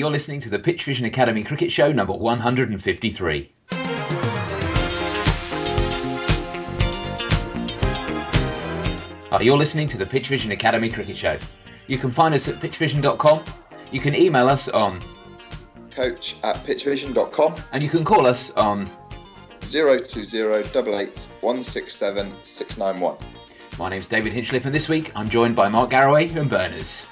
You're listening to the Pitch Vision Academy Cricket Show number 153. You're listening to the Pitch Vision Academy Cricket Show. You can find us at pitchvision.com. You can email us on coach@pitchvision.com. And you can call us on 020 88 167 691. My name's David Hinchliffe, and this week I'm joined by Mark Garraway and Berners.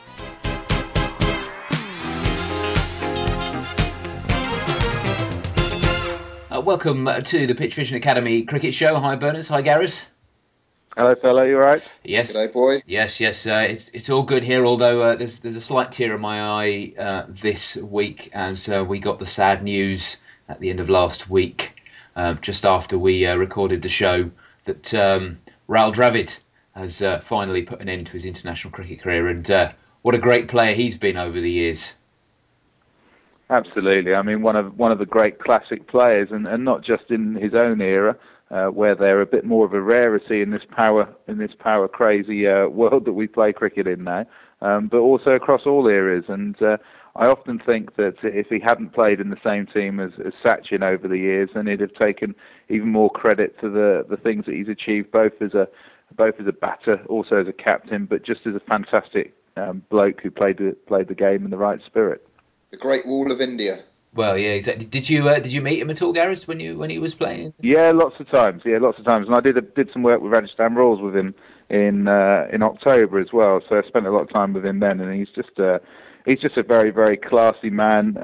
Welcome to the Pitch Vision Academy Cricket Show. Hi Berners, hi Gareth. Hello fella, you alright? Yes. G'day boy. Yes, it's all good here, although there's a slight tear in my eye this week as we got the sad news at the end of last week, just after we recorded the show, that Rahul Dravid has finally put an end to his international cricket career, and what a great player he's been over the years. Absolutely. I mean, one of the great classic players, and not just in his own era, where they're a bit more of a rarity in this power crazy world that we play cricket in now, but also across all eras. And I often think that if he hadn't played in the same team as Sachin over the years, then he'd have taken even more credit to the things that he's achieved, both as a batter, also as a captain, but just as a fantastic bloke who played the game in the right spirit. The Great Wall of India. Well, yeah, exactly. Did you meet him at all, Gareth, when he was playing? Yeah, lots of times. And I did some work with Rajasthan Royals with him in October as well. So I spent a lot of time with him then, and he's just a very, very classy man.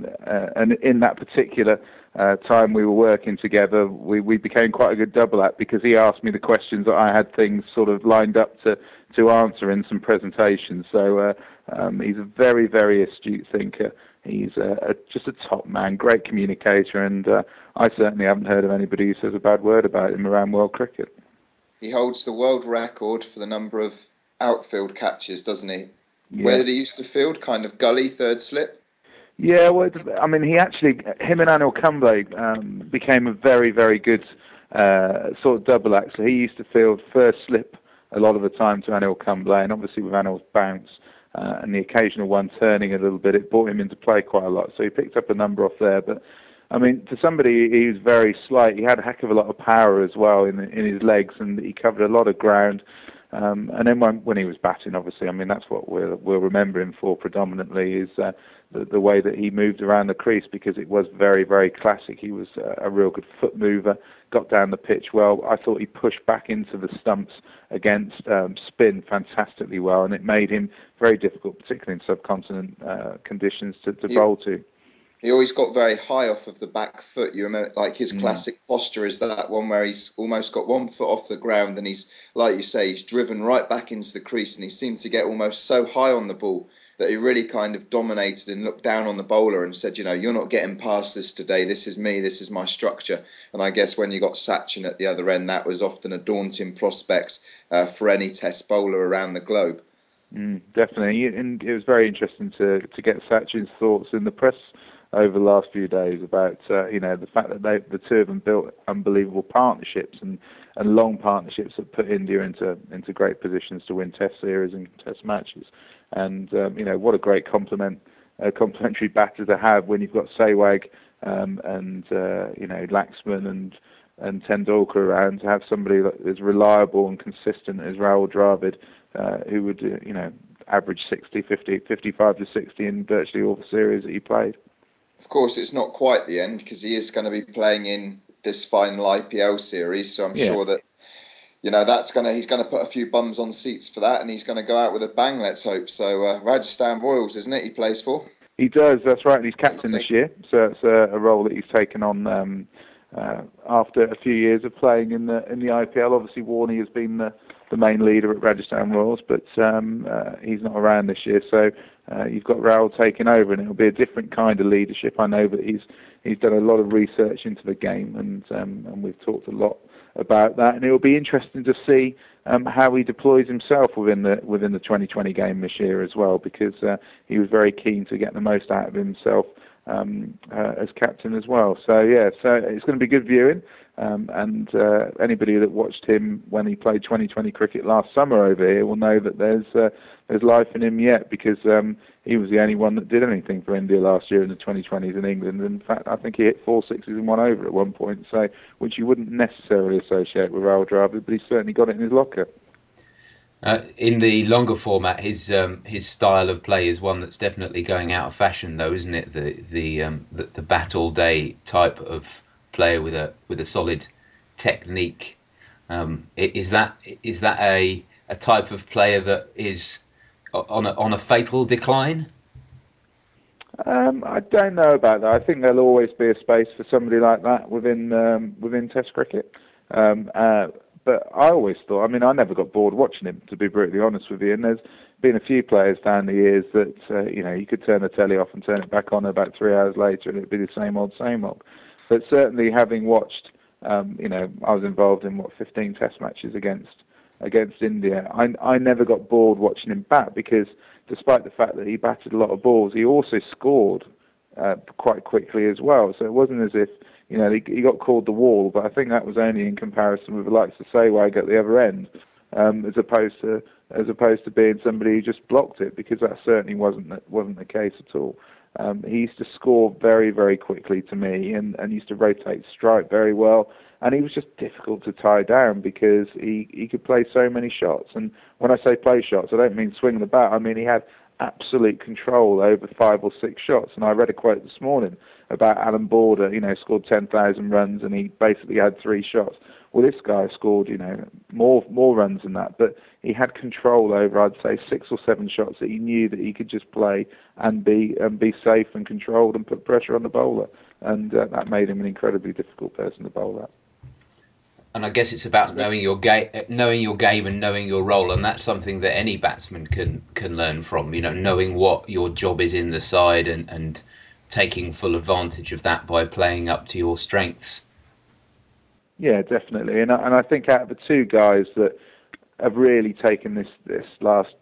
And in that particular time we were working together, we became quite a good double act, because he asked me the questions that I had things sort of lined up to answer in some presentations. So he's a very, very astute thinker. He's just a top man, great communicator, and I certainly haven't heard of anybody who says a bad word about him around world cricket. He holds the world record for the number of outfield catches, doesn't he? Yeah. Where did he used to field? Kind of gully, third slip? Yeah, well, I mean, him and Anil Kumble became a very, very good sort of double act. So he used to field first slip a lot of the time to Anil Kumble, and obviously with Anil's bounce and the occasional one turning a little bit, it brought him into play quite a lot. So he picked up a number off there. But I mean, for somebody, he was very slight. He had a heck of a lot of power as well in his legs, and he covered a lot of ground. And then when he was batting, obviously, I mean, that's what we'll remember him for predominantly, is the way that he moved around the crease, because it was very, very classic. He was a real good foot mover, got down the pitch well. I thought he pushed back into the stumps against spin fantastically well, and it made him very difficult, particularly in subcontinent conditions, to bowl to. He always got very high off of the back foot. You remember, like, his classic posture is that one where he's almost got 1 foot off the ground, and he's, like you say, he's driven right back into the crease, and he seemed to get almost so high on the ball that he really kind of dominated and looked down on the bowler and said, you're not getting past this today. This is me. This is my structure. And I guess when you got Sachin at the other end, that was often a daunting prospect for any test bowler around the globe. Definitely. And it was very interesting to get Sachin's thoughts in the press over the last few days about the fact that the two of them built unbelievable partnerships and long partnerships that put India into great positions to win Test series and Test matches. And what a great complementary batter to have when you've got Sehwag and Laxman and Tendulkar around, to have somebody that is reliable and consistent as Rahul Dravid, who would average 55 to 60 in virtually all the series that he played. Of course, it's not quite the end, because he is going to be playing in this final IPL series, so I'm sure that he's going to put a few bums on seats for that, and he's going to go out with a bang, let's hope. So Rajasthan Royals, isn't it, he plays for? He does, that's right, and he's captain this year, so it's a role that he's taken on after a few years of playing in the IPL. Obviously, Warney has been the main leader at Rajasthan Royals, but he's not around this year, so you've got Rahul taking over, and it'll be a different kind of leadership. I know that he's done a lot of research into the game, and we've talked a lot about that, and it will be interesting to see how he deploys himself within the 2020 game this year as well, because he was very keen to get the most out of himself as captain as well. So yeah, so it's going to be good viewing. And anybody that watched him when he played 2020 cricket last summer over here will know that there's life in him yet, because he was the only one that did anything for India last year in the 2020s in England. In fact, I think he hit 4 sixes and 1 over at one point, so which you wouldn't necessarily associate with Rahul Dravid, but he certainly got it in his locker. In the longer format, his style of play is one that's definitely going out of fashion, though, isn't it? The bat all day type of player with a solid technique. Is that a type of player that is on a fatal decline? I don't know about that. I think there'll always be a space for somebody like that within Test cricket. But I always thought, I mean, I never got bored watching him, to be brutally honest with you. And there's been a few players down the years that, you could turn the telly off and turn it back on about 3 hours later and it'd be the same old, same old. But certainly having watched, I was involved in, 15 Test matches against India. I never got bored watching him bat, because despite the fact that he batted a lot of balls, he also scored quite quickly as well. So it wasn't as if, he got called the wall, but I think that was only in comparison with the likes of Sehwag at the other end, as opposed to being somebody who just blocked it, because that certainly wasn't the case at all. He used to score very, very quickly to me, and used to rotate strike very well. And he was just difficult to tie down, because he could play so many shots. And when I say play shots, I don't mean swing the bat. I mean he had absolute control over 5 or 6 shots. And I read a quote this morning about Alan Border, scored 10,000 runs and he basically had 3 shots. Well, this guy scored, more runs than that, but he had control over, I'd say, 6 or 7 shots that he knew that he could just play and be safe and controlled and put pressure on the bowler. And that made him an incredibly difficult person to bowl at. And I guess it's about knowing your game and knowing your role, and that's something that any batsman can learn from. Knowing what your job is in the side and taking full advantage of that by playing up to your strengths. Yeah, definitely. And I think out of the 2 guys that have really taken this last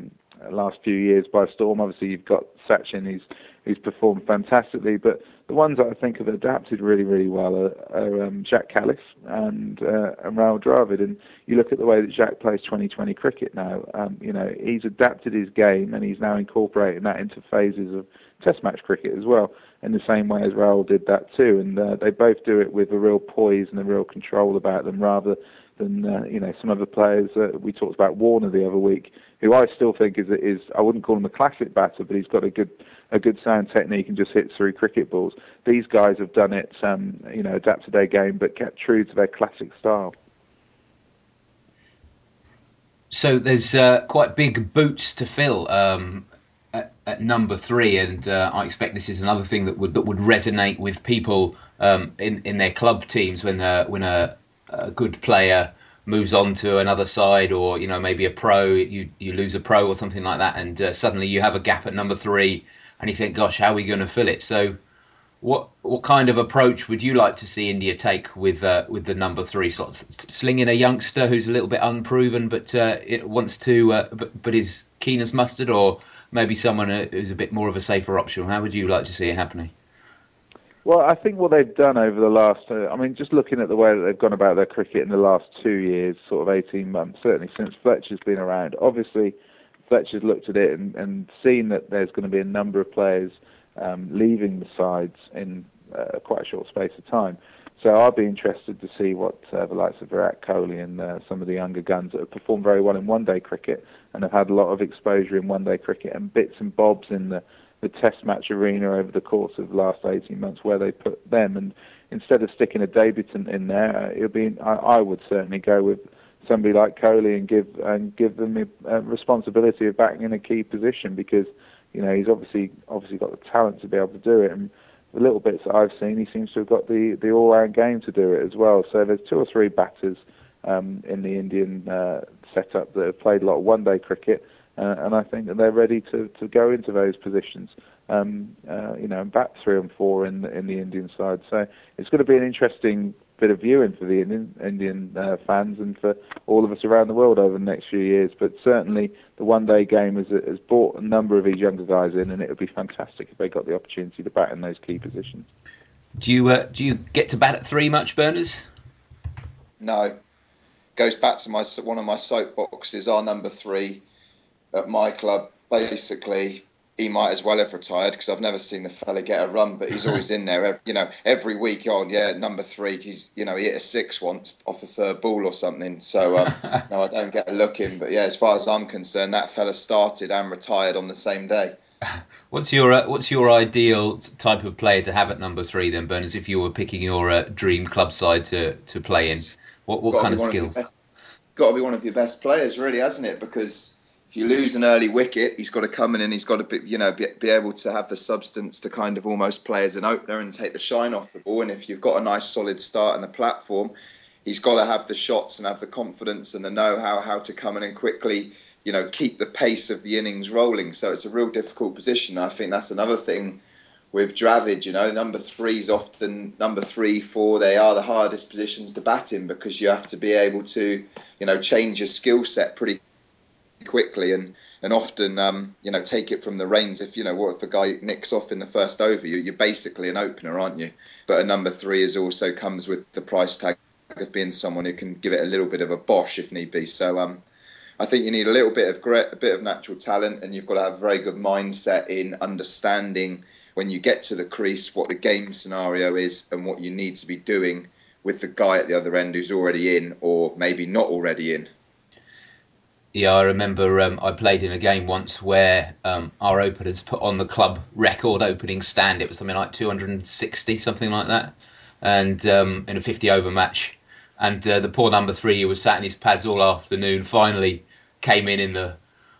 few years by storm, obviously you've got Sachin, who's performed fantastically, but the ones that I think have adapted really, really well are Jacques Kallis and Rahul Dravid. And you look at the way that Jacques plays 2020 cricket now. He's adapted his game and he's now incorporating that into phases of Test match cricket as well, in the same way as Rahul did that too. And they both do it with a real poise and a real control about them, rather than some other players. We talked about Warner the other week, who I still think is I wouldn't call him a classic batter, but he's got a good sound technique and just hits through cricket balls. These guys have done it, adapted their game, but kept true to their classic style. So there's quite big boots to fill at number 3, and I expect this is another thing that would resonate with people in their club teams when a good player moves on to another side, or maybe a pro, you lose a pro or something like that, and suddenly you have a gap at number 3, and you think, gosh, how are we going to fill it? So what kind of approach would you like to see India take with the number 3 slots? Sling in a youngster who's a little bit unproven, but it wants to, but is keen as mustard, or maybe someone who's a bit more of a safer option? How would you like to see it happening? Well, I think what they've done over the last, just looking at the way that they've gone about their cricket in the last 2 years, sort of 18 months, certainly since Fletcher's been around. Obviously, Fletcher's looked at it and seen that there's going to be a number of players leaving the sides in quite a short space of time. So I'll be interested to see what the likes of Virat Kohli and some of the younger guns that have performed very well in one-day cricket and have had a lot of exposure in one-day cricket and bits and bobs in the Test match arena over the course of the last 18 months, where they put them. And instead of sticking a debutant in there, I would certainly go with somebody like Kohli and give them the responsibility of batting in a key position, because he's obviously got the talent to be able to do it. And the little bits that I've seen, he seems to have got the all-round game to do it as well. So there's 2 or 3 batters in the Indian setup that have played a lot of one-day cricket, and I think that they're ready to go into those positions, and bat 3 and 4 in the Indian side. So it's going to be an interesting bit of viewing for the Indian fans and for all of us around the world over the next few years. But certainly the one-day game has brought a number of these younger guys in, and it would be fantastic if they got the opportunity to bat in those key positions. Do you get to bat at 3 much, Berners? No. Goes back to one of my soapboxes. Our number 3 at my club, basically, he might as well have retired because I've never seen the fella get a run, but he's always in there. Every week on, number 3. He hit a 6 once off the third ball or something. So no, I don't get a look in. But as far as I'm concerned, that fella started and retired on the same day. What's your ideal type of player to have at number 3 then, Berners? If you were picking your dream club side to play in, what kind of skills? Got to be one of your best players, really, hasn't it? Because if you lose an early wicket, he's got to come in and he's got to be able to have the substance to kind of almost play as an opener and take the shine off the ball. And if you've got a nice solid start and a platform, he's got to have the shots and have the confidence and the know-how how to come in and quickly, keep the pace of the innings rolling. So it's a real difficult position. I think that's another thing with Dravid. Number 3's often number 3, 4. They are the hardest positions to bat in because you have to be able to, change your skill set pretty quickly and often take it from the reins. If if a guy nicks off in the first over, you're basically an opener, aren't you? But a number 3 also comes with the price tag of being someone who can give it a little bit of a bosh if need be. So I think you need a little bit of grit, a bit of natural talent, and you've got to have a very good mindset in understanding when you get to the crease what the game scenario is and what you need to be doing with the guy at the other end who's already in or maybe not already in. Yeah, I remember I played in a game once where our openers put on the club record opening stand. It was something like 260, something like that, and in a 50-over match. And the poor number 3 who was sat in his pads all afternoon finally came in the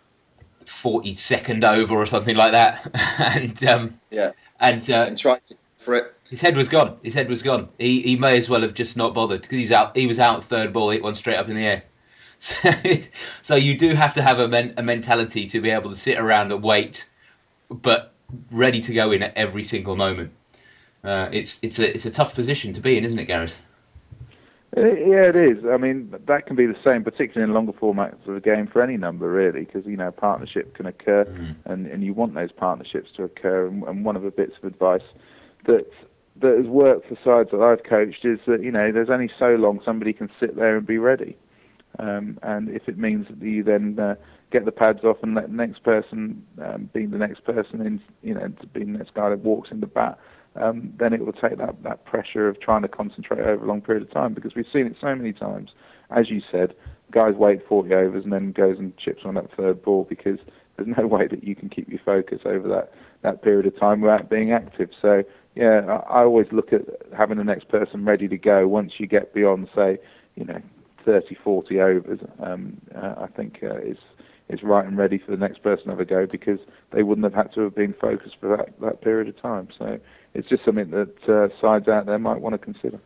42nd over or something like that, and tried to for it. His head was gone. He may as well have just not bothered because he was out third ball, hit one straight up in the air. So you do have to have a mentality to be able to sit around and wait, but ready to go in at every single moment. It's a tough position to be in, isn't it, Gareth? Yeah, it is. I mean, that can be the same, particularly in longer formats of the game for any number, really, because, partnership can occur, and you want those partnerships to occur. And one of the bits of advice that has worked for sides that I've coached is that, there's only so long somebody can sit there and be ready. And if it means that you then get the pads off and let the next person be the next person in, to be the next guy that walks in the bat, then it will take that pressure of trying to concentrate over a long period of time, because we've seen it so many times. As you said, guys wait 40 overs and then goes and chips on that third ball because there's no way that you can keep your focus over that period of time without being active. So, yeah, I always look at having the next person ready to go once you get beyond, say, 30, 40 overs, I think is right and ready for the next person to have a go, because they wouldn't have had to have been focused for that period of time. So it's just something that sides out there might want to consider.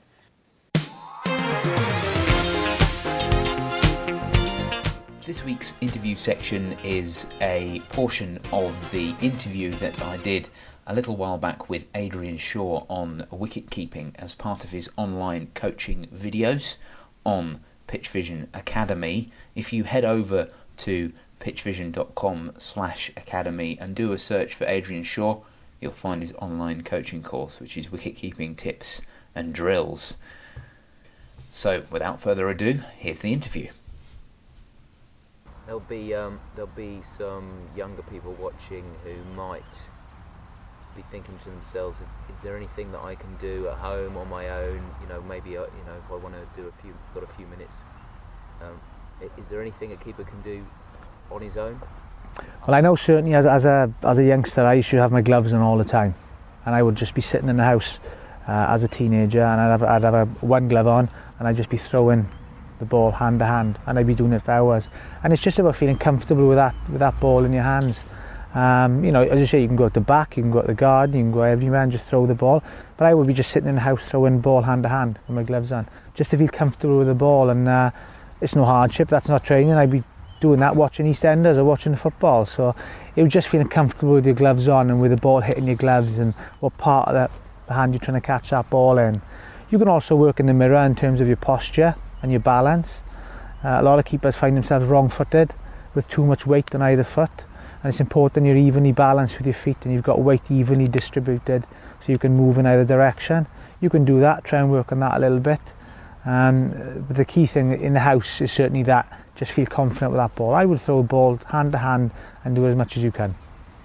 This week's interview section is a portion of the interview that I did a little while back with Adrian Shaw on wicket keeping as part of his online coaching videos on Pitch Vision Academy. If you head over to pitchvision.com/academy and do a search for Adrian Shaw, you'll find his online coaching course, which is wicket keeping tips and drills. So without further ado, here's the interview. There'll be some younger people watching who might be thinking to themselves, is there anything that I can do at home on my own? Maybe if I want to do got a few minutes. Is there anything a keeper can do on his own? Well, I know certainly as a youngster, I used to have my gloves on all the time, and I would just be sitting in the house as a teenager, and I'd have one glove on, and I'd just be throwing the ball hand to hand, and I'd be doing it for hours. And it's just about feeling comfortable with that ball in your hands. As you say, you can go at the back, you can go at the garden, you can go everywhere and just throw the ball. But I would be just sitting in the house throwing the ball hand to hand with my gloves on, just to feel comfortable with the ball. And it's no hardship, that's not training. I'd be doing that watching EastEnders or watching the football. So it was just feeling comfortable with your gloves on and with the ball hitting your gloves and what part of the hand you're trying to catch that ball in. You can also work in the mirror in terms of your posture and your balance. A lot of keepers find themselves wrong-footed with too much weight on either foot, and it's important you're evenly balanced with your feet and you've got weight evenly distributed so you can move in either direction. You can do that, try and work on that a little bit. But the key thing in the house is certainly that, just feel confident with that ball. I would throw a ball hand to hand and do as much as you can.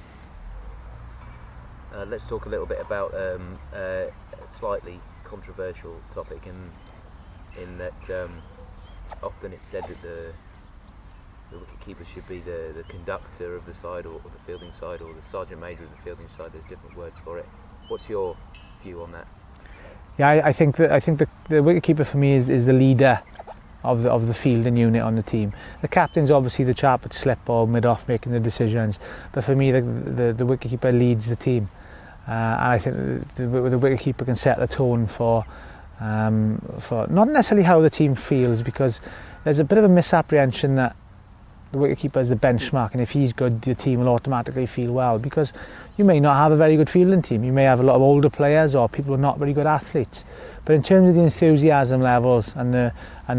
Let's talk a little bit about a slightly controversial topic in that often it's said that the wicketkeeper should be the conductor of the side or the fielding side, or the sergeant major of the fielding side. There's different words for it. What's your view on that? Yeah, I think the wicketkeeper for me is the leader of the fielding unit on the team. The captain's obviously the chap at slip or mid off making the decisions, but for me the wicketkeeper leads the team, and I think the wicketkeeper can set the tone for not necessarily how the team feels, because there's a bit of a misapprehension that the wicketkeeper is the benchmark, and if he's good, the team will automatically feel well, because you may not have a very good fielding team. You may have a lot of older players or people who are not very good athletes. But in terms of the enthusiasm levels and the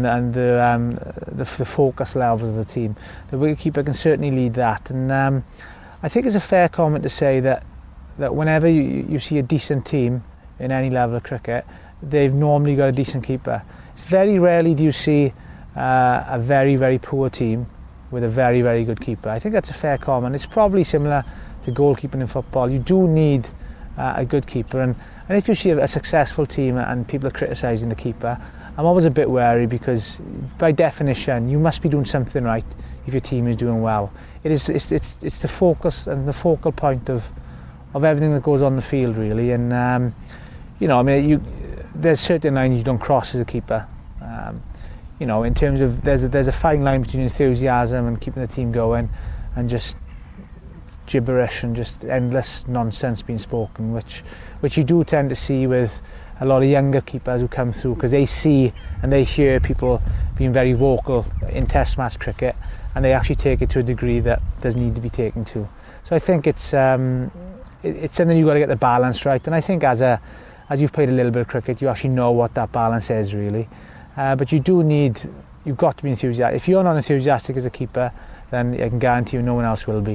focus levels of the team, the wicketkeeper can certainly lead that. And I think it's a fair comment to say that whenever you see a decent team in any level of cricket, they've normally got a decent keeper. It's very rarely do you see a very, very poor team with a very, very good keeper. I think that's a fair comment. It's probably similar to goalkeeping in football. You do need a good keeper, and if you see a successful team and people are criticising the keeper, I'm always a bit wary, because by definition you must be doing something right if your team is doing well. It's the focus and the focal point of everything that goes on the field, really. And there's certain lines you don't cross as a keeper. In terms of there's a fine line between enthusiasm and keeping the team going, and just gibberish and just endless nonsense being spoken, which you do tend to see with a lot of younger keepers who come through, because they see and they hear people being very vocal in test match cricket, and they actually take it to a degree that does need to be taken to. So I think it's something you've got to get the balance right, and I think as you've played a little bit of cricket, you actually know what that balance is, really. But you've got to be enthusiastic. If you're not enthusiastic as a keeper, then I can guarantee you no one else will be.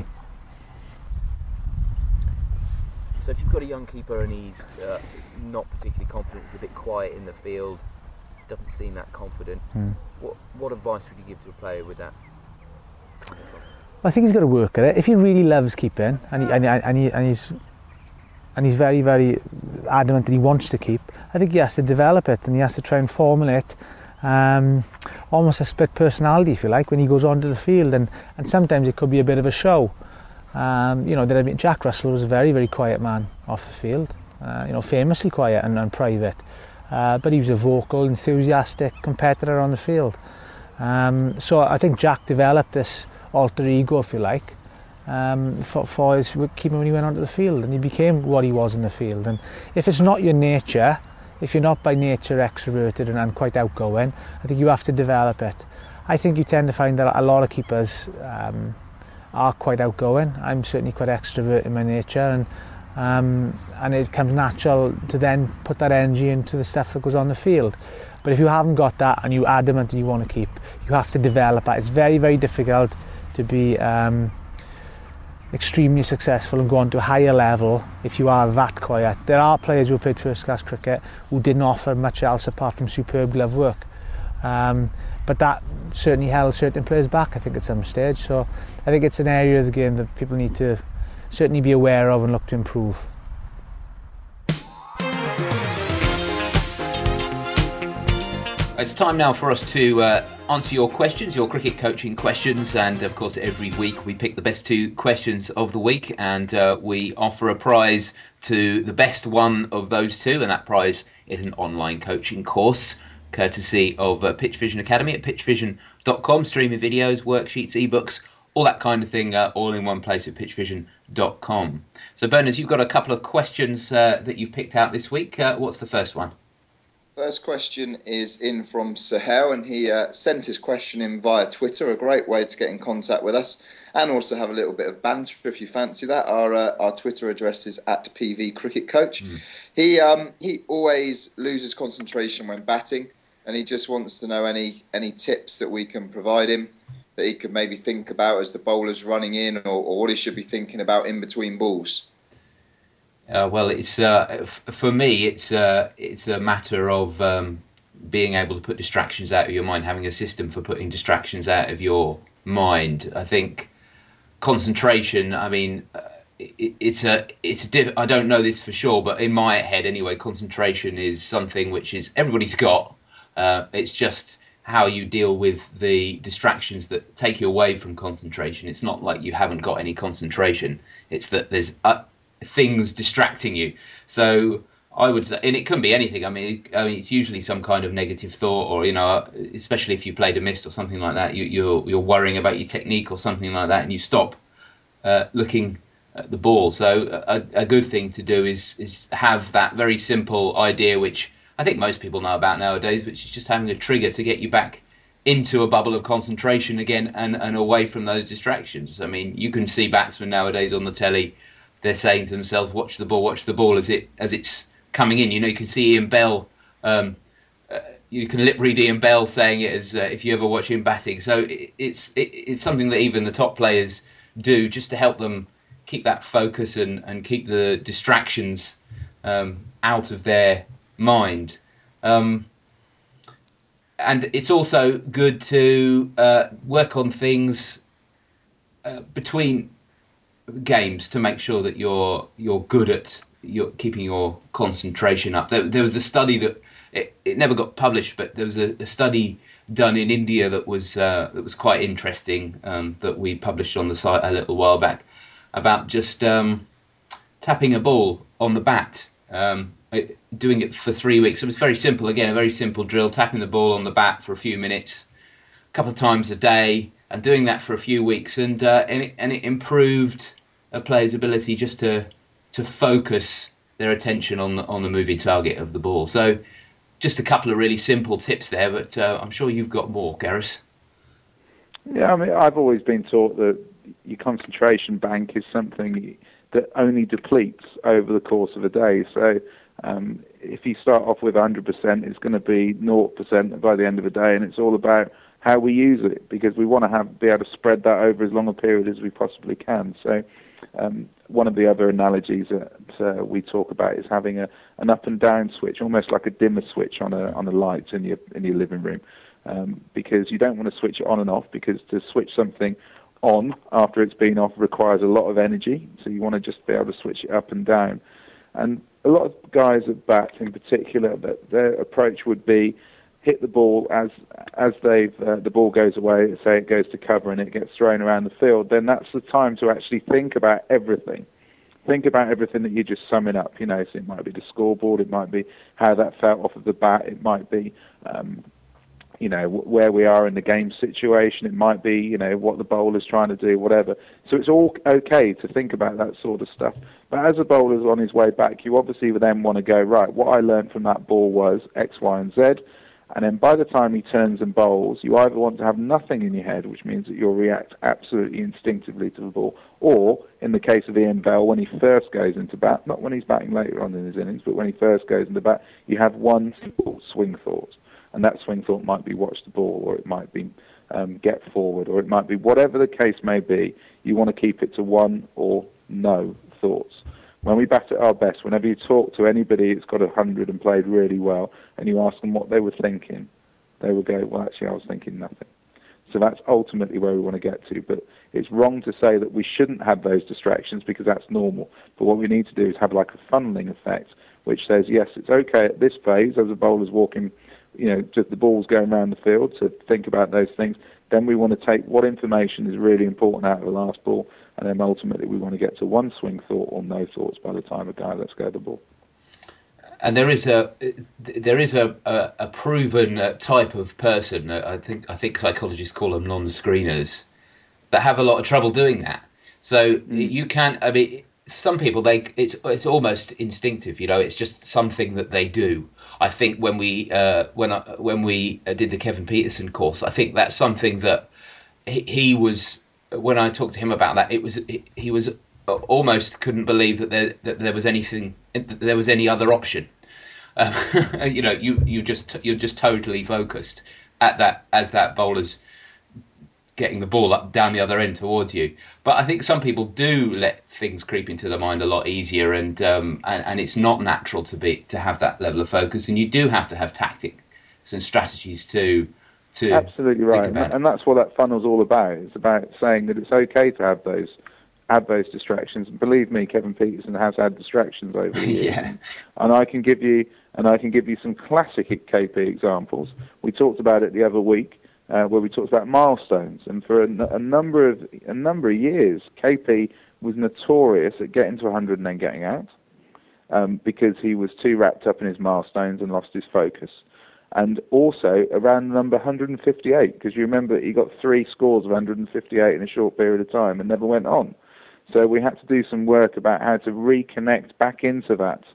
So if you've got a young keeper and he's not particularly confident, he's a bit quiet in the field, doesn't seem that confident, what advice would you give to a player with that coming from? I think he's got to work at it. If he really loves keeping and he's very, very adamant that he wants to keep, I think he has to develop it, and he has to try and formulate almost a split personality, if you like, when he goes onto the field, and sometimes it could be a bit of a show. Jack Russell was a very, very quiet man off the field, famously quiet and private, but he was a vocal, enthusiastic competitor on the field. So I think Jack developed this alter ego, if you like, for his keeping when he went onto the field, and he became what he was in the field. And if it's not your nature, if you're not by nature extroverted and quite outgoing, I think you have to develop it. I think you tend to find that a lot of keepers are quite outgoing. I'm certainly quite extrovert in my nature, and it comes natural to then put that energy into the stuff that goes on the field. But if you haven't got that and you're adamant and you want to keep, you have to develop that. It's very, very difficult to be extremely successful and go on to a higher level if you are that quiet. There are players who played first class cricket who didn't offer much else apart from superb glove work, but that certainly held certain players back, I think, at some stage. So I think it's an area of the game that people need to certainly be aware of and look to improve. It's time now for us to answer your questions, your cricket coaching questions, and of course every week we pick the best 2 questions of the week, and we offer a prize to the best one of those 2, and that prize is an online coaching course courtesy of Pitch Vision Academy at pitchvision.com, streaming videos, worksheets, ebooks, all that kind of thing, all in one place at pitchvision.com. So Bernard, you've got a couple of questions that you've picked out this week. What's the first one? First question is in from Sahel, and he sent his question in via Twitter, a great way to get in contact with us and also have a little bit of banter if you fancy that. Our Twitter address is at PV Cricket Coach. He always loses concentration when batting, and he just wants to know any tips that we can provide him that he could maybe think about as the bowler's running in, or what he should be thinking about in between balls. Well, it's for me. It's a matter of being able to put distractions out of your mind, having a system for putting distractions out of your mind. I think concentration. I mean, I don't know this for sure, but in my head anyway, concentration is something which is everybody's got. It's just how you deal with the distractions that take you away from concentration. It's not like you haven't got any concentration. It's that there's things distracting you. So I would say, and it can be anything. I mean, it's usually some kind of negative thought, or especially if you played a miss or something like that. You're worrying about your technique or something like that, and you stop looking at the ball. So a good thing to do is have that very simple idea, which I think most people know about nowadays, which is just having a trigger to get you back into a bubble of concentration again and away from those distractions. I mean, you can see batsmen nowadays on the telly. They're saying to themselves, watch the ball as it's coming in. You can see Ian Bell. You can lip read Ian Bell saying it as if you ever watch him batting. So it's something that even the top players do just to help them keep that focus and keep the distractions out of their mind. And it's also good to work on things between games to make sure that you're good at keeping your concentration up. There was a study that it never got published, but there was a study done in India that was quite interesting that we published on the site a little while back about just tapping a ball on the bat, doing it for 3 weeks. It was very simple. Again, a very simple drill, tapping the ball on the bat for a few minutes, a couple of times a day, and doing that for a few weeks, and it improved a player's ability just to focus their attention on the moving target of the ball. So, just a couple of really simple tips there, but I'm sure you've got more, Gareth. Yeah, I mean, I've always been taught that your concentration bank is something that only depletes over the course of a day. So if you start off with 100%, it's going to be 0% by the end of the day, and it's all about how we use it, because we want to be able to spread that over as long a period as we possibly can. So one of the other analogies that we talk about is having an up and down switch, almost like a dimmer switch on a light in your living room, because you don't want to switch it on and off, because to switch something on after it's been off requires a lot of energy. So you want to just be able to switch it up and down. And a lot of guys at bat in particular, that their approach would be hit the ball as the ball goes away, say it goes to cover and it gets thrown around the field, then that's the time to actually think about everything. Think about everything that you're just summing up. So it might be the scoreboard, it might be how that felt off of the bat, it might be where we are in the game situation, it might be what the bowler's trying to do, whatever. So it's all okay to think about that sort of stuff. But as a bowler's on his way back, you obviously then want to go, right, what I learned from that ball was X, Y, and Z. And then by the time he turns and bowls, you either want to have nothing in your head, which means that you'll react absolutely instinctively to the ball, or, in the case of Ian Bell, when he first goes into bat, not when he's batting later on in his innings, but when he first goes into bat, you have one simple swing thought. And that swing thought might be watch the ball, or it might be get forward, or it might be whatever the case may be. You want to keep it to one or no thoughts. When we bat at our best, whenever you talk to anybody who's got 100 and played really well, and you ask them what they were thinking, they will go, well, actually, I was thinking nothing. So that's ultimately where we want to get to. But it's wrong to say that we shouldn't have those distractions, because that's normal. But what we need to do is have like a funneling effect, which says, yes, it's okay at this phase, as a bowler's walking, just the ball's going around the field, to think about those things. Then we want to take what information is really important out of the last ball, and then ultimately we want to get to one swing thought or no thoughts by the time a guy lets go of the ball. And there is a proven type of person. I think psychologists call them non-screeners, that have a lot of trouble doing that. So you can. I mean, some people it's almost instinctive, it's just something that they do. I think when we did the Kevin Peterson course, I think that's something that he was, when I talked to him about that, he was almost couldn't believe that there was anything, that there was any other option. You're just totally focused at that, as that bowler's getting the ball up down the other end towards you. But I think some people do let things creep into their mind a lot easier, and it's not natural to have that level of focus, and you do have to have tactics and strategies to absolutely right, think about and that's what that funnel's all about. It's about saying that it's okay to have those distractions. And believe me, Kevin Peterson has had distractions over the years, yeah. and I can give you some classic KP examples. We talked about it the other week, where we talked about milestones, and for a number of years, KP was notorious at getting to 100 and then getting out, because he was too wrapped up in his milestones and lost his focus. And also around number 158, because you remember he got 3 scores of 158 in a short period of time and never went on. So we had to do some work about how to reconnect back into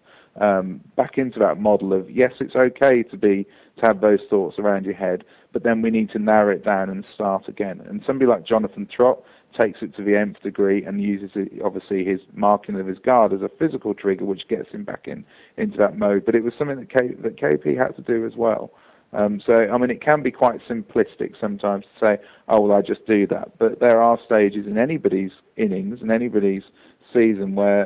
that model of, yes, it's okay to have those thoughts around your head, but then we need to narrow it down and start again. And somebody like Jonathan Trott takes it to the nth degree and uses obviously his marking of his guard as a physical trigger, which gets him back into that mode. But it was something that KP had to do as well. So, I mean, it can be quite simplistic sometimes to say, oh, well, I just do that. But there are stages in anybody's innings and anybody's season where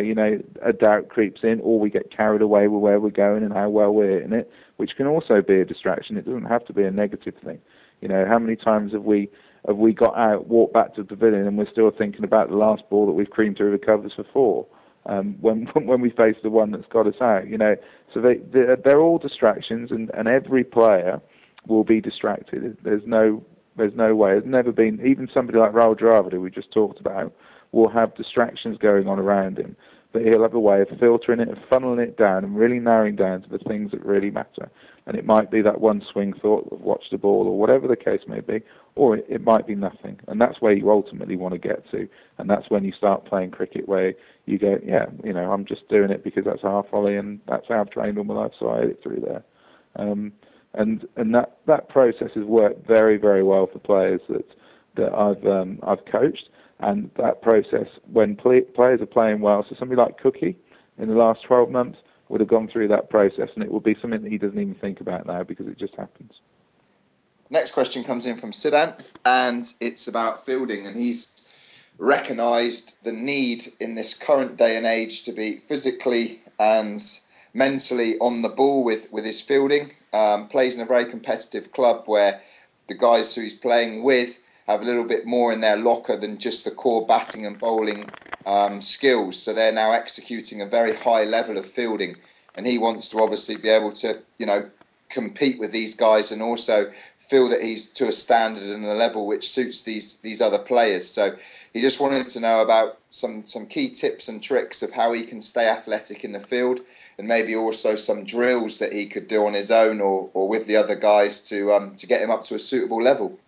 a doubt creeps in, or we get carried away with where we're going and how well we're hitting it, which can also be a distraction. It doesn't have to be a negative thing. How many times have we got out, walked back to the pavilion, and we're still thinking about the last ball that we've creamed through the covers for 4, when we face the one that's got us out. So they're all distractions, and every player will be distracted. There's no way. There's never been, even somebody like Rahul Dravid, who we just talked about, will have distractions going on around him, but he'll have a way of filtering it and funneling it down and really narrowing down to the things that really matter. And it might be that one swing thought of watch the ball, or whatever the case may be, or it might be nothing. And that's where you ultimately want to get to. And that's when you start playing cricket, where you go, yeah, I'm just doing it because that's a half volley and that's how I've trained all my life, so I hit it through there. And that process has worked very, very well for players that I've coached. And that process, when players are playing well, so somebody like Cookie in the last 12 months would have gone through that process, and it will be something that he doesn't even think about now because it just happens. Next question comes in from Siddhant, and it's about fielding, and he's recognised the need in this current day and age to be physically and mentally on the ball with his fielding. Plays in a very competitive club where the guys who he's playing with have a little bit more in their locker than just the core batting and bowling skills. So they're now executing a very high level of fielding, and he wants to obviously be able to, compete with these guys and also feel that he's to a standard and a level which suits these other players. So he just wanted to know about some key tips and tricks of how he can stay athletic in the field, and maybe also some drills that he could do on his own or with the other guys to get him up to a suitable level.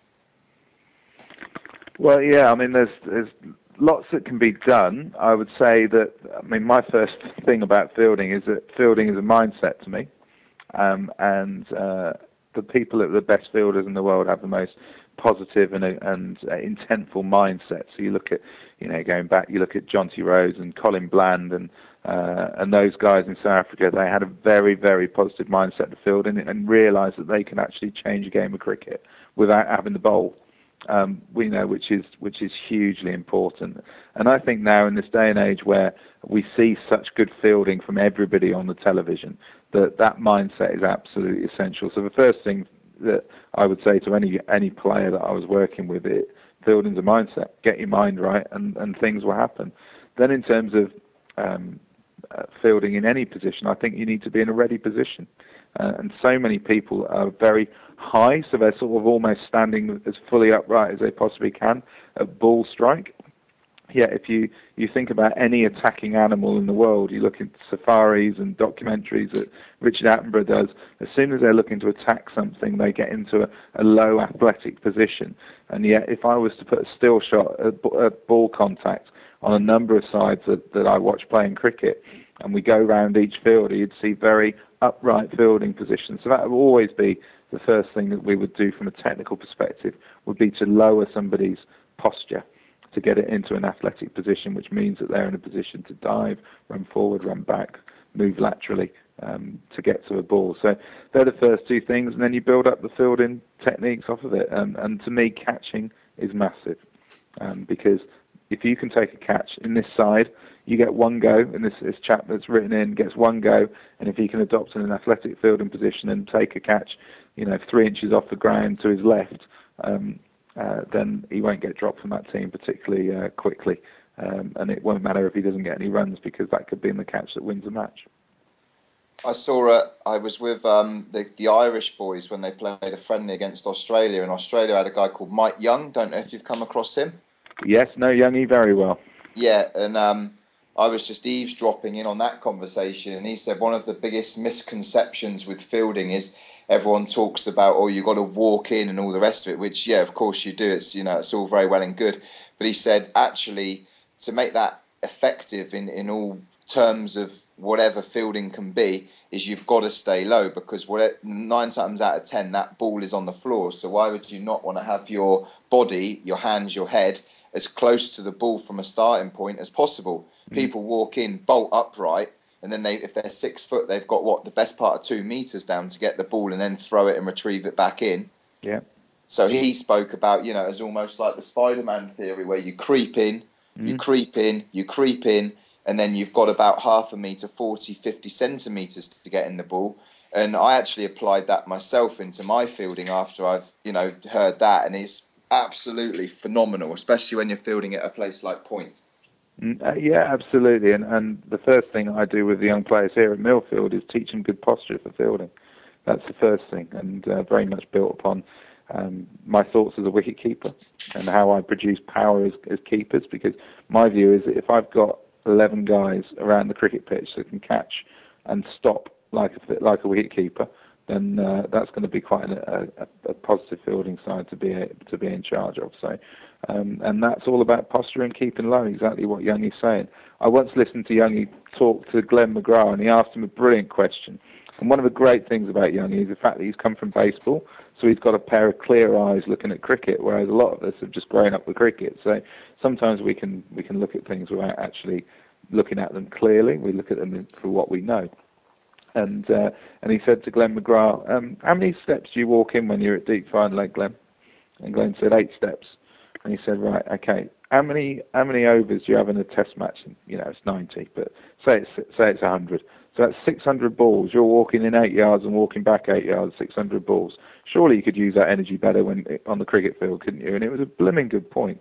Well, yeah, I mean, there's lots that can be done. I would say that, my first thing about fielding is that fielding is a mindset to me, and the people that are the best fielders in the world have the most positive and intentful mindset. So you look at, going back, you look at Jonty Rhodes and Colin Bland and those guys in South Africa. They had a very, very positive mindset to fielding and realised that they can actually change a game of cricket without having the bowl. Which is hugely important. And I think now in this day and age where we see such good fielding from everybody on the television, that mindset is absolutely essential. So the first thing that I would say to any player that I was working with, fielding's a mindset. Get your mind right, and things will happen. Then in terms of fielding in any position, I think you need to be in a ready position. And so many people are very high, so they're sort of almost standing as fully upright as they possibly can at ball strike. Yet if you think about any attacking animal in the world, you look at safaris and documentaries that Richard Attenborough does, as soon as they're looking to attack something, they get into a low athletic position. And yet if I was to put a still shot at ball contact on a number of sides that I watch playing cricket, and we go round each fielder, you'd see very upright fielding positions. So that would always be the first thing that we would do from a technical perspective, would be to lower somebody's posture to get it into an athletic position, which means that they're in a position to dive, run forward, run back, move laterally to get to a ball. So they're the first two things, and then you build up the fielding techniques off of it. And to me, catching is massive because if you can take a catch in this side, you get one go, and this chap that's written in gets one go, and if he can adopt an athletic fielding position and take a catch, 3 inches off the ground to his left, then he won't get dropped from that team particularly quickly. And it won't matter if he doesn't get any runs, because that could be in the catch that wins the match. I was with the Irish boys when they played a friendly against Australia, and Australia had a guy called Mike Young. Don't know if you've come across him. Yes, no, Youngie very well. Yeah, and I was just eavesdropping in on that conversation, and he said one of the biggest misconceptions with fielding is everyone talks about, oh, you got to walk in and all the rest of it, which, yeah, of course you do. It's, it's all very well and good. But he said, actually, to make that effective in all terms of whatever fielding can be, is you've got to stay low, because 9 times out of 10, that ball is on the floor. So why would you not want to have your body, your hands, your head, as close to the ball from a starting point as possible? People walk in, bolt upright, and then if they're 6 foot, they've got the best part of 2 meters down to get the ball and then throw it and retrieve it back in. Yeah. So he spoke about, as almost like the Spider-Man theory, where you creep in, you creep in, you creep in, and then you've got about half a meter, 40, 50 centimeters to get in the ball. And I actually applied that myself into my fielding after I've, heard that, and it's absolutely phenomenal, especially when you're fielding at a place like Point. Yeah, absolutely. And the first thing I do with the young players here at Millfield is teach them good posture for fielding. That's the first thing, and very much built upon my thoughts as a wicket keeper and how I produce power as keepers, because my view is that if I've got 11 guys around the cricket pitch that can catch and stop like a wicket keeper, then that's going to be quite a positive fielding side to be in charge of. So, and that's all about posture and keeping low, exactly what Youngie's saying. I once listened to Youngie talk to Glenn McGrath, and he asked him a brilliant question. And one of the great things about Youngie is the fact that he's come from baseball, so he's got a pair of clear eyes looking at cricket, whereas a lot of us have just grown up with cricket. So sometimes we can look at things without actually looking at them clearly. We look at them for what we know. And he said to Glenn McGrath, how many steps do you walk in when you're at deep fine leg, Glenn? And Glenn said 8 steps. And he said, right, okay, how many overs do you have in a test match? And, it's 90, but say it's 100. So that's 600 balls. You're walking in 8 yards and walking back 8 yards, 600 balls. Surely you could use that energy better on the cricket field, couldn't you? And it was a blooming good point.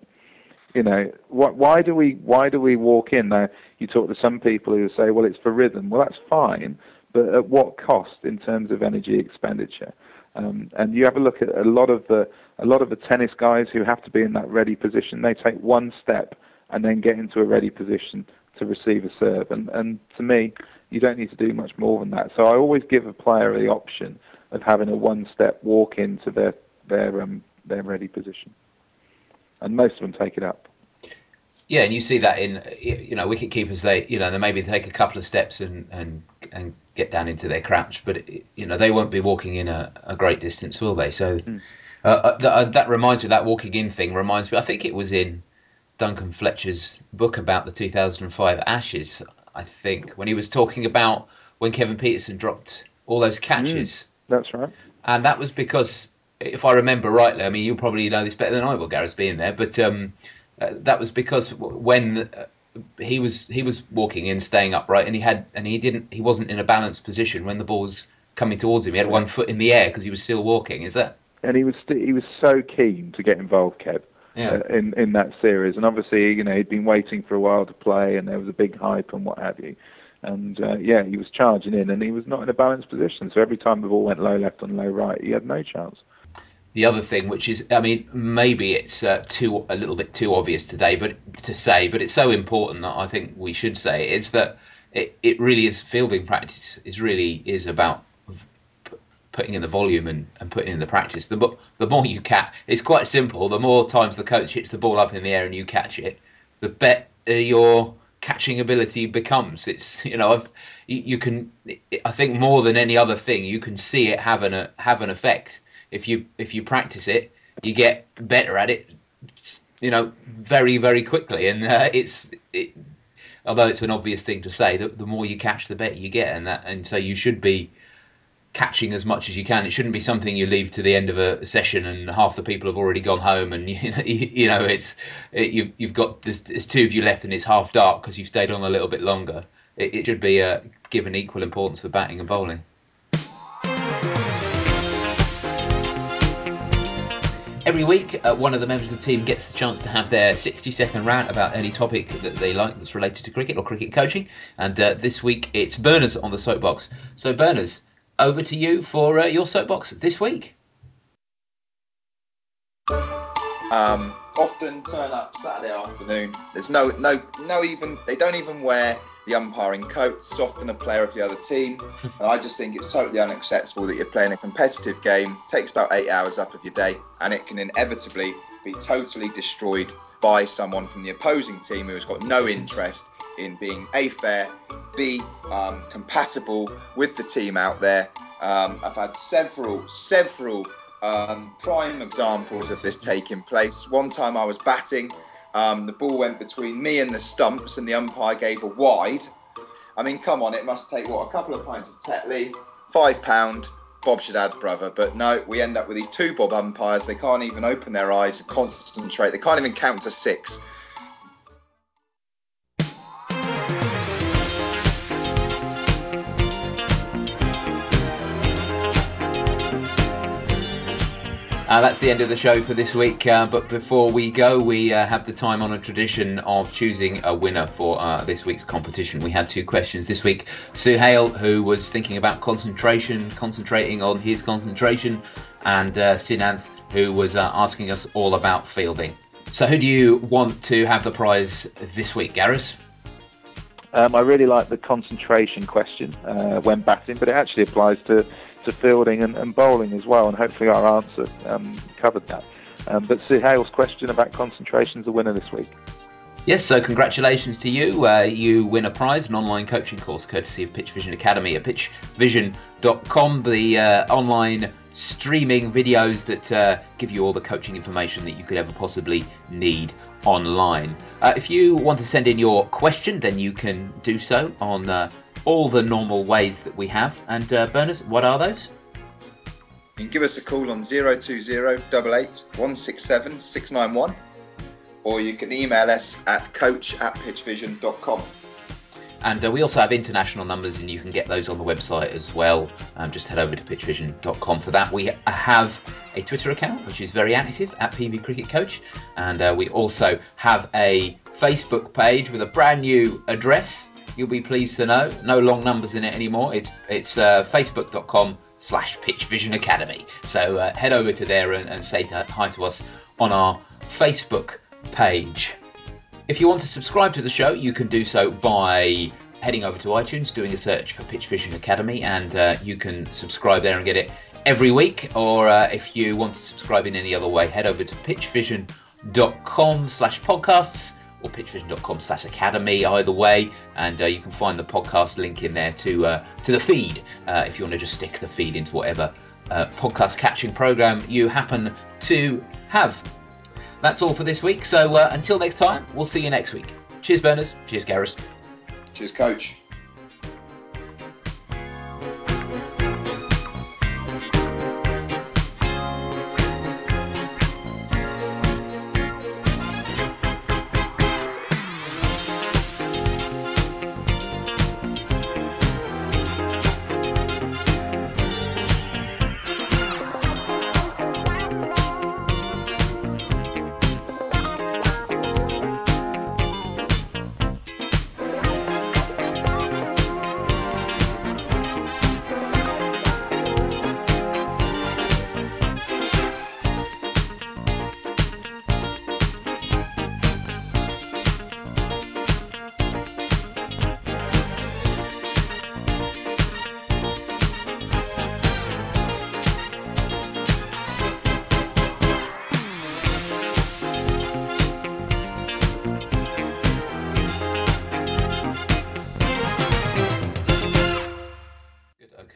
Why do we walk in? Now, you talk to some people who say, well, it's for rhythm. Well, that's fine, but at what cost in terms of energy expenditure? And you have a look at a lot of the tennis guys who have to be in that ready position. They take one step and then get into a ready position to receive a serve. And to me, you don't need to do much more than that. So I always give a player the option of having a one-step walk into their ready position, and most of them take it up. Yeah, and you see that in wicket keepers. They maybe take a couple of steps and get down into their crouch, but they won't be walking in a great distance, will they? So that reminds me, that walking in thing reminds me. I think it was in Duncan Fletcher's book about the 2005 Ashes. I think when he was talking about when Kevin Pietersen dropped all those catches. That's right. And that was because, if I remember rightly, I mean, you probably know this better than I will, Gareth, being there, but that was because when he was walking in, staying upright, and he wasn't in a balanced position when the ball was coming towards him. He had one foot in the air because he was still walking. Is that? And he was so keen to get involved, Kev. Yeah. In that series, and obviously, he'd been waiting for a while to play, and there was a big hype and what have you. And he was charging in, and he was not in a balanced position. So every time the ball went low left and low right, he had no chance. The other thing, which is, I mean, maybe it's a little bit too obvious today, but it's so important that I think we should say, is that it really is fielding practice. It really is about putting in the volume and putting in the practice. The more you catch, it's quite simple. The more times the coach hits the ball up in the air and you catch it, the your catching ability becomes. It's you can, I think more than any other thing, you can see it have an effect. If you practice it, you get better at it, very, very quickly. And although it's an obvious thing to say, the more you catch, the better you get, and so you should be catching as much as you can. It shouldn't be something you leave to the end of a session and half the people have already gone home, and you've got there's two of you left and it's half dark because you've stayed on a little bit longer. It should be given equal importance for batting and bowling. Every week, one of the members of the team gets the chance to have their 60-second rant about any topic that they like that's related to cricket or cricket coaching. And this week, it's Berners on the soapbox. So, Berners, over to you for your soapbox this week. Often turn up Saturday afternoon. There's no even, they don't even wear the umpiring coat. It's often a player of the other team. And I just think it's totally unacceptable that you're playing a competitive game. It takes about 8 hours up of your day, and it can inevitably be totally destroyed by someone from the opposing team who has got no interest in being A, fair, B, compatible with the team out there. I've had several prime examples of this taking place. One time I was batting, the ball went between me and the stumps and the umpire gave a wide. I mean, come on, it must take, a couple of pints of Tetley, £5, Bob Shaddad's brother. But no, we end up with these two Bob umpires. They can't even open their eyes and concentrate. They can't even count to 6. That's the end of the show for this week. But before we go, we have the time-honoured tradition of choosing a winner for this week's competition. We had 2 questions this week. Sue Hale, who was thinking about concentrating on his concentration, and Sinanth, who was asking us all about fielding. So who do you want to have the prize this week, Gareth? I really like the concentration question when batting, but it actually applies to fielding and bowling as well, and hopefully our answer covered that. But Sue Hale's question about concentration is the winner this week. Yes, so congratulations to you. You win a prize, an online coaching course courtesy of Pitch Vision Academy at pitchvision.com, the online streaming videos that give you all the coaching information that you could ever possibly need online. If you want to send in your question, then you can do so on all the normal ways that we have. And Berners, what are those? You can give us a call on 020 88 167 691, or you can email us at coach@pitchvision.com. And we also have international numbers, and you can get those on the website as well. Just head over to pitchvision.com for that. We have a Twitter account, which is very active, at PV Cricket Coach. And we also have a Facebook page with a brand new address. You'll be pleased to know. No long numbers in it anymore. It's facebook.com/Pitch Academy. So head over to there and say hi to us on our Facebook page. If you want to subscribe to the show, you can do so by heading over to iTunes, doing a search for Pitch Vision Academy, and you can subscribe there and get it every week. Or if you want to subscribe in any other way, head over to pitchvision.com/podcasts or pitchvision.com/academy, either way, and you can find the podcast link in there to the feed if you want to just stick the feed into whatever podcast catching program you happen to have. That's all for this week, so until next time, we'll see you next week. Cheers, Berners. Cheers, Gareth. Cheers, Coach.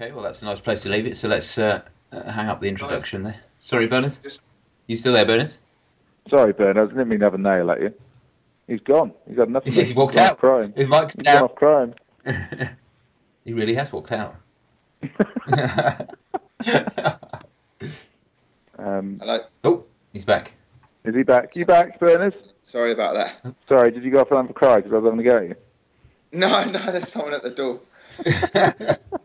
Okay, well, that's a nice place to leave it. So let's hang up the introduction Guys, there. Sorry, Bernard. You still there, Bernard? Sorry, Bernard, I didn't mean to have a nail at you. He's gone. He's had enough of me. He's walked gone out. off crying. His mic's He's gone down. off crying. He really has walked out. Hello. Oh, he's back. Is he back? You back, Bernard? Sorry about that. Sorry, did you go off and have a cry because I was having a go at you? No, there's someone at the door.